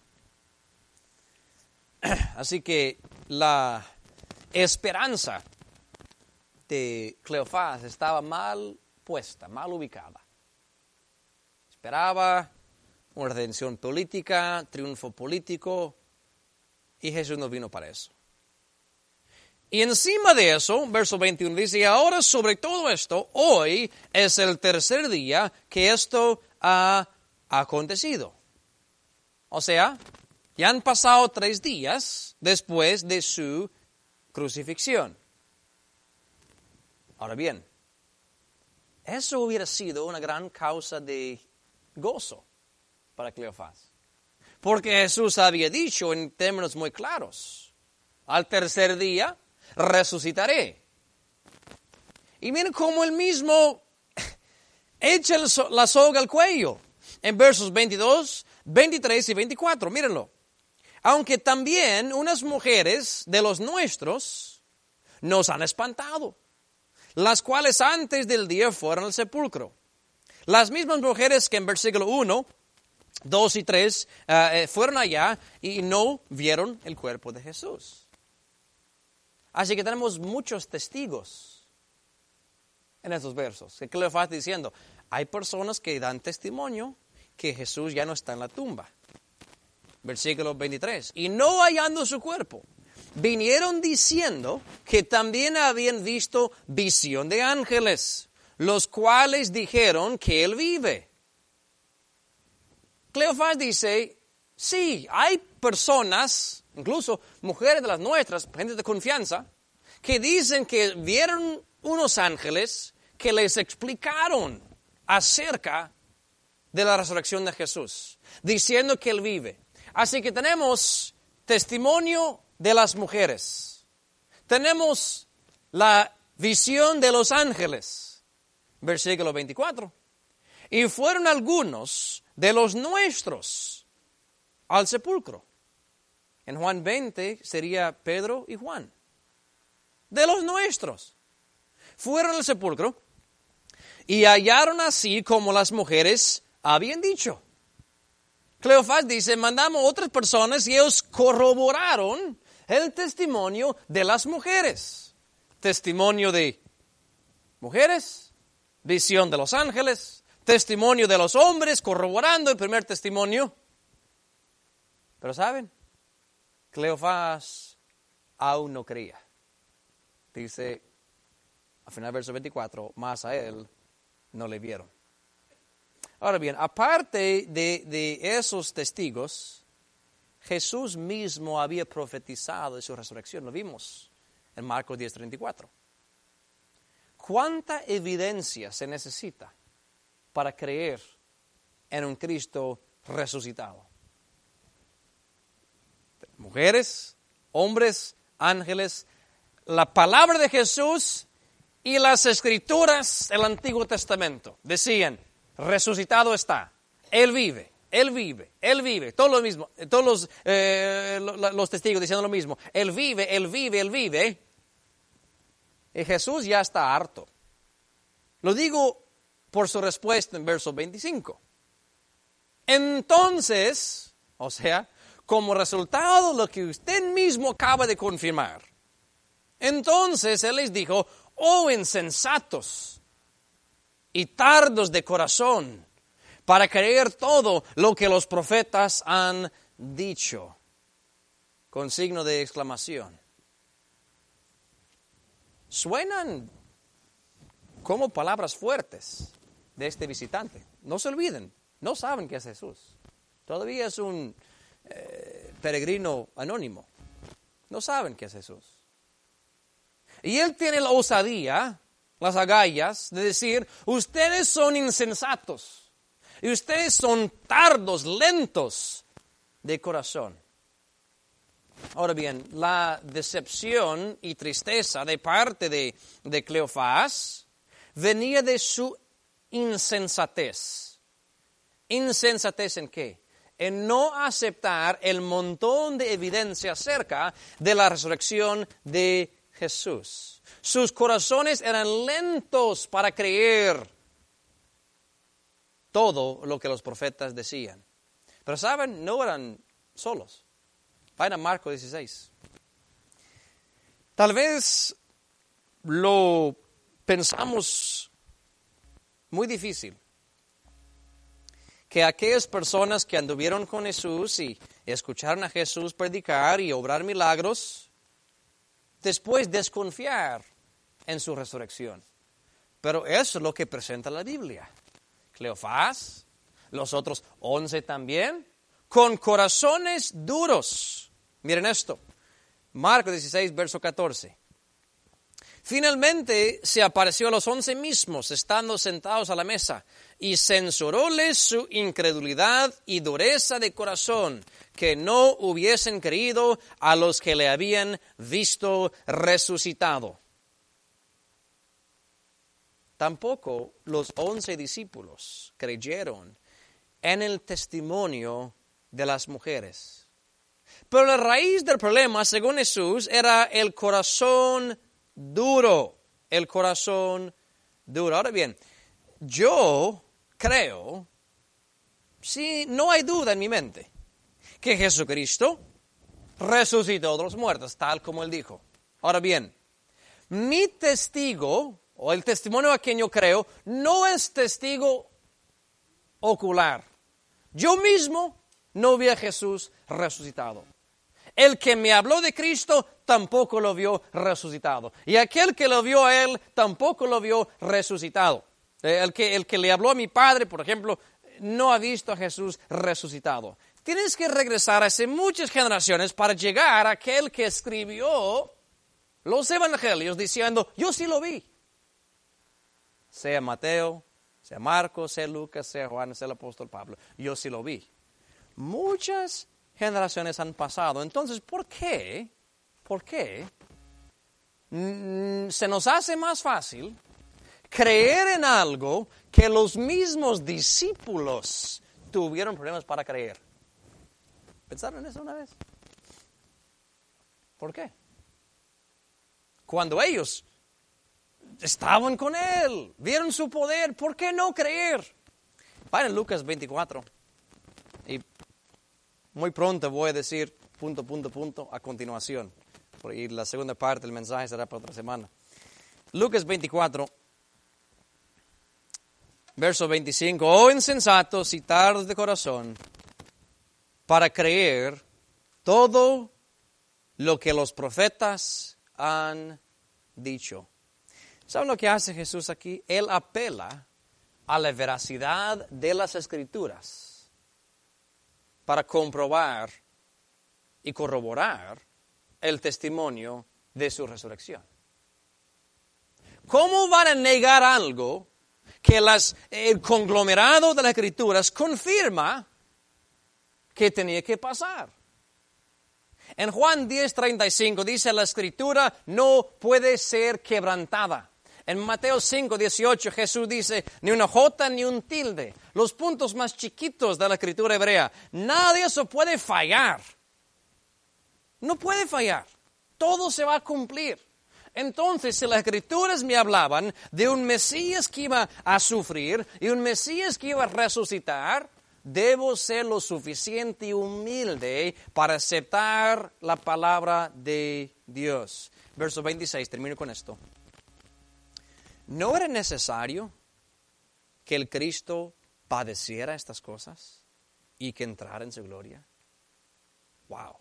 Así que la esperanza de Cleofás estaba mal puesta, mal ubicada. Esperaba una redención política, triunfo político, y Jesús no vino para eso. Y encima de eso, verso veintiuno dice, y ahora sobre todo esto, hoy es el tercer día que esto ha acontecido. O sea, ya han pasado tres días después de su crucifixión. Ahora bien, eso hubiera sido una gran causa de gozo para Cleofás. Porque Jesús había dicho en términos muy claros, al tercer día resucitaré. Y miren cómo él mismo echa la soga al cuello. En versos veintidós, veintitrés y veinticuatro, mírenlo. Aunque también unas mujeres de los nuestros nos han espantado, las cuales antes del día fueron al sepulcro. Las mismas mujeres que en versículo uno, dos y tres uh, fueron allá y no vieron el cuerpo de Jesús. Así que tenemos muchos testigos en estos versos. Que Cleofás está diciendo, hay personas que dan testimonio que Jesús ya no está en la tumba. Versículo veintitrés. Y no hallando su cuerpo, vinieron diciendo que también habían visto visión de ángeles, los cuales dijeron que él vive. Cleofás dice, sí, hay personas, incluso mujeres de las nuestras, gente de confianza, que dicen que vieron unos ángeles que les explicaron acerca de la resurrección de Jesús, diciendo que Él vive. Así que tenemos testimonio de las mujeres. Tenemos la visión de los ángeles, versículo veinticuatro. Y fueron algunos de los nuestros al sepulcro. En Juan veinte sería Pedro y Juan. De los nuestros. Fueron al sepulcro y hallaron así como las mujeres habían dicho. Cleofás dice, mandamos a otras personas y ellos corroboraron el testimonio de las mujeres. Testimonio de mujeres, visión de los ángeles, testimonio de los hombres, corroborando el primer testimonio. Pero ¿saben? Cleofás aún no creía. Dice, al final del verso veinticuatro, más a él no le vieron. Ahora bien, aparte de, de esos testigos, Jesús mismo había profetizado de su resurrección. Lo vimos en Marcos diez treinta y cuatro. ¿Cuánta evidencia se necesita para creer en un Cristo resucitado? Mujeres, hombres, ángeles, la palabra de Jesús y las escrituras del Antiguo Testamento decían, resucitado está, Él vive, Él vive, Él vive, todo lo mismo, todos los, eh, los testigos diciendo lo mismo, Él vive, Él vive, Él vive. Y Jesús ya está harto. Lo digo por su respuesta en verso veinticinco. Entonces, o sea, como resultado de lo que usted mismo acaba de confirmar, entonces Él les dijo, oh insensatos y tardos de corazón, para creer todo lo que los profetas han dicho. Con signo de exclamación. Suenan como palabras fuertes de este visitante. No se olviden, no saben que es Jesús. Todavía es un eh, peregrino anónimo. No saben que es Jesús. Y Él tiene la osadía, las agallas, de decir, ustedes son insensatos. Y ustedes son tardos, lentos de corazón. Ahora bien, la decepción y tristeza de parte de, de Cleofás venía de su insensatez. ¿Insensatez en qué? En no aceptar el montón de evidencia acerca de la resurrección de Jesús. Sus corazones eran lentos para creer todo lo que los profetas decían. Pero saben, no eran solos. Vayan a Marcos dieciséis. Tal vez lo pensamos muy difícil. Que aquellas personas que anduvieron con Jesús y escucharon a Jesús predicar y obrar milagros, después desconfiar en su resurrección. Pero eso es lo que presenta la Biblia. Cleofás, los otros once también, con corazones duros. Miren esto, Marcos dieciséis, verso catorce. Finalmente se apareció a los once mismos, estando sentados a la mesa, y censuróles su incredulidad y dureza de corazón, que no hubiesen creído a los que le habían visto resucitado. Tampoco los once discípulos creyeron en el testimonio de las mujeres. Pero la raíz del problema, según Jesús, era el corazón duro. El corazón duro. Ahora bien, yo creo, sí, no hay duda en mi mente, que Jesucristo resucitó de los muertos, tal como Él dijo. Ahora bien, mi testigo, o el testimonio a quien yo creo, no es testigo ocular. Yo mismo no vi a Jesús resucitado. El que me habló de Cristo tampoco lo vio resucitado. Y aquel que lo vio a Él tampoco lo vio resucitado. El que, el que le habló a mi padre, por ejemplo, no ha visto a Jesús resucitado. Tienes que regresar hace muchas generaciones para llegar a aquel que escribió los evangelios diciendo, yo sí lo vi. Sea Mateo, Sea Marcos, sea Lucas, sea Juan, sea el apóstol Pablo. Yo sí lo vi. Muchas generaciones han pasado. Entonces, ¿por qué? ¿Por qué mm, se nos hace más fácil creer en algo que los mismos discípulos tuvieron problemas para creer? ¿Pensaron en eso una vez? ¿Por qué? Cuando ellos estaban con Él, vieron su poder, ¿por qué no creer? Vayan a Lucas veinticuatro. Y muy pronto voy a decir punto, punto, punto a continuación. Y la segunda parte del mensaje será para otra semana. Lucas veinticuatro, verso veinticinco. Oh insensatos y tardos de corazón, para creer todo lo que los profetas han dicho. ¿Saben lo que hace Jesús aquí? Él apela a la veracidad de las Escrituras para comprobar y corroborar el testimonio de su resurrección. ¿Cómo van a negar algo que las, el conglomerado de las Escrituras confirma que tenía que pasar? En Juan diez treinta y cinco dice: la Escritura no puede ser quebrantada. En Mateo cinco dieciocho Jesús dice: ni una jota ni un tilde. Los puntos más chiquitos de la Escritura hebrea. Nada de eso puede fallar. No puede fallar. Todo se va a cumplir. Entonces, si las Escrituras me hablaban de un Mesías que iba a sufrir y un Mesías que iba a resucitar, debo ser lo suficiente y humilde para aceptar la palabra de Dios. Verso veintiséis, termino con esto. ¿No era necesario que el Cristo padeciera estas cosas y que entrara en su gloria? Wow.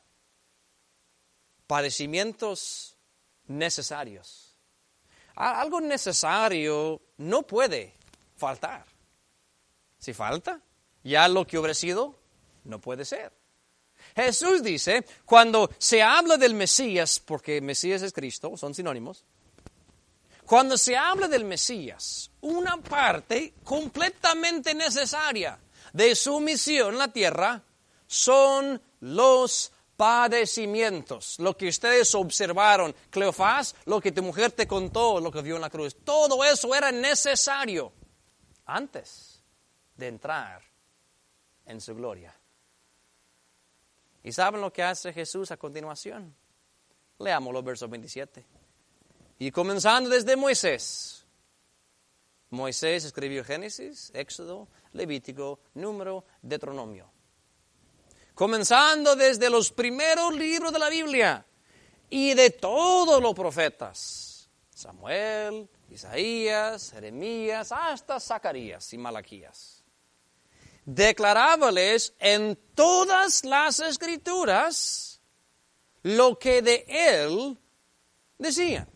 Padecimientos necesarios. Algo necesario no puede faltar. Si falta, ya lo que hubiera sido no puede ser. Jesús dice, cuando se habla del Mesías, porque Mesías es Cristo, son sinónimos, cuando se habla del Mesías, una parte completamente necesaria de su misión en la tierra son los padecimientos. Lo que ustedes observaron, Cleofás, lo que tu mujer te contó, lo que vio en la cruz, todo eso era necesario antes de entrar en su gloria. ¿Y saben lo que hace Jesús a continuación? Leamos los versos veintisiete. Y comenzando desde Moisés. Moisés escribió Génesis, Éxodo, Levítico, Número, Deuteronomio. Comenzando desde los primeros libros de la Biblia y de todos los profetas. Samuel, Isaías, Jeremías, hasta Zacarías y Malaquías. Declarábales en todas las Escrituras lo que de él decían.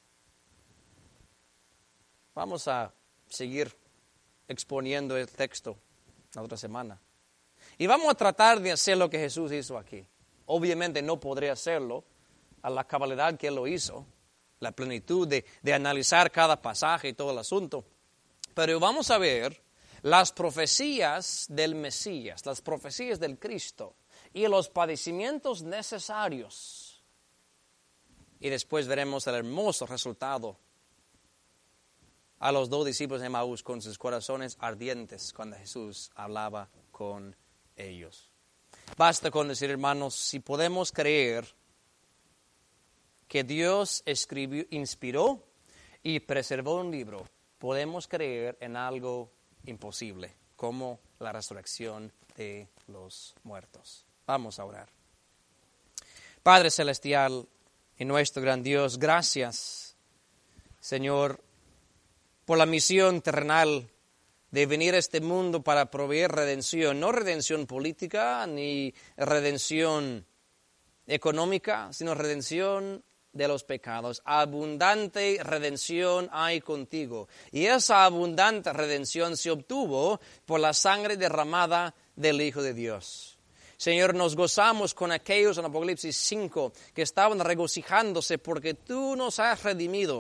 Vamos a seguir exponiendo el texto la otra semana. Y vamos a tratar de hacer lo que Jesús hizo aquí. Obviamente no podré hacerlo a la cabalidad que él lo hizo, la plenitud de, de analizar cada pasaje y todo el asunto. Pero vamos a ver las profecías del Mesías, las profecías del Cristo y los padecimientos necesarios. Y después veremos el hermoso resultado a los dos discípulos de Emaús con sus corazones ardientes cuando Jesús hablaba con ellos. Basta con decir, hermanos, si podemos creer que Dios escribió, inspiró y preservó un libro, podemos creer en algo imposible, como la resurrección de los muertos. Vamos a orar. Padre Celestial y nuestro gran Dios, gracias, Señor, por la misión terrenal de venir a este mundo para proveer redención, no redención política ni redención económica, sino redención de los pecados. Abundante redención hay contigo. Y esa abundante redención se obtuvo por la sangre derramada del Hijo de Dios. Señor, nos gozamos con aquellos en Apocalipsis cinco que estaban regocijándose porque tú nos has redimido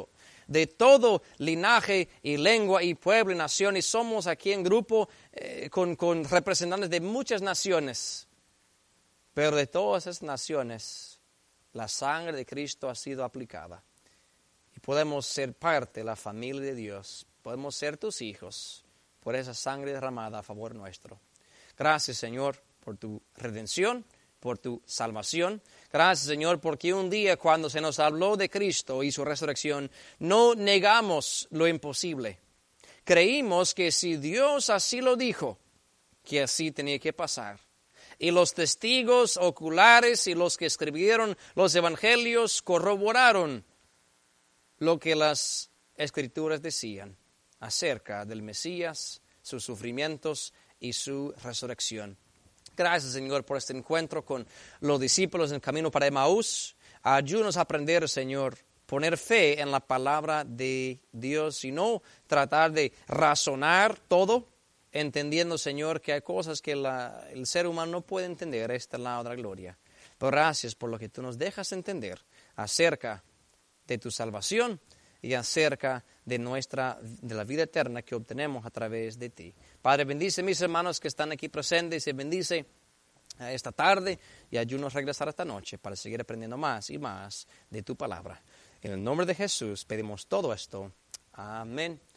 de todo linaje y lengua y pueblo y nación. Y somos aquí en grupo eh, con, con representantes de muchas naciones. Pero de todas esas naciones, la sangre de Cristo ha sido aplicada. Y podemos ser parte de la familia de Dios. Podemos ser tus hijos por esa sangre derramada a favor nuestro. Gracias, Señor, por tu redención, por tu salvación. Gracias, Señor, porque un día cuando se nos habló de Cristo y su resurrección, no negamos lo imposible. Creímos que si Dios así lo dijo, que así tenía que pasar. Y los testigos oculares y los que escribieron los evangelios corroboraron lo que las Escrituras decían acerca del Mesías, sus sufrimientos y su resurrección. Gracias, Señor, por este encuentro con los discípulos en el camino para Emaús. Ayúdanos a aprender, Señor, poner fe en la palabra de Dios y no tratar de razonar todo, entendiendo, Señor, que hay cosas que la, el ser humano no puede entender. Esta es la otra gloria. Pero gracias por lo que tú nos dejas entender acerca de tu salvación y acerca de nuestra, de la vida eterna que obtenemos a través de ti. Padre, bendice a mis hermanos que están aquí presentes y bendice esta tarde y ayúdanos a regresar esta noche para seguir aprendiendo más y más de tu palabra. En el nombre de Jesús pedimos todo esto. Amén.